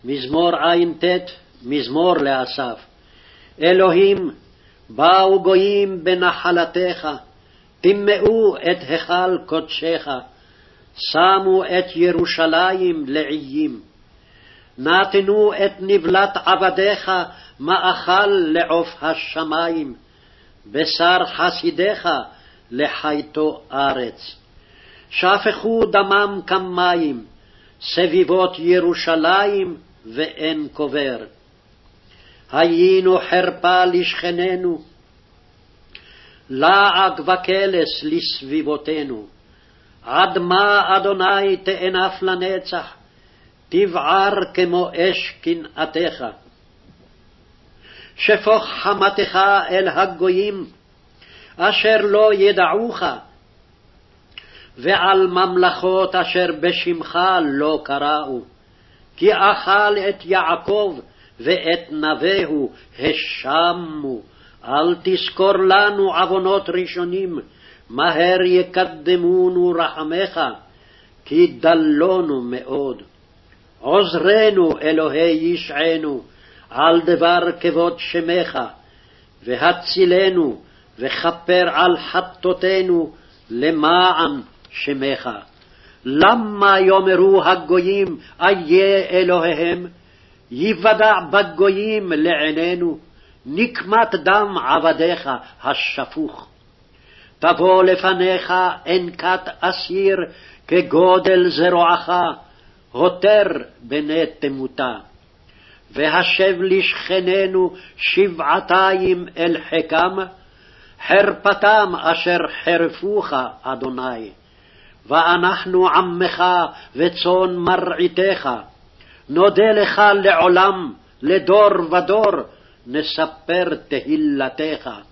מזמור ע"ט, מזמור לאסף. אלוהים, באו גויים בנחלתך, טימאו את היכל קודשך, שמו את ירושלים לעיים. נתנו את נבלת עבדיך מאכל לעוף השמים, בשר חסידיך לחייתו ארץ. שפכו דמם כמים, סביבות ירושלים ואין קובר. היינו חרפה לשכננו, לעג וקלס לסביבותינו. עד מה אדוני תאנף לנצח, תבער כמו אש קנאתך. שפוך חמתך אל הגויים, אשר לא ידעוך, ועל ממלכות אשר בשמך לא קראו. כי אכל את יעקב ואת נביהו השמו. אל תזכור לנו עוונות ראשונים, מהר יקדמונו רחמך, כי דלונו מאוד. עוזרנו אלוהי ישענו, על דבר כבוד שמך, והצילנו וכפר על חטאותינו למען שמך. למה יאמרו הגויים איה אלוהיהם, יוודע בגויים לעינינו, נקמת דם עבדיך השפוך. תבוא לפניך אנקת אסיר כגודל זרועך, הותר בני תמותה. והשב לשכננו שבעתיים אל חכם, חרפתם אשר חרפוך אדוני. ואנחנו עמך וצאן מרעיתך, נודה לך לעולם, לדור ודור, נספר תהילתך.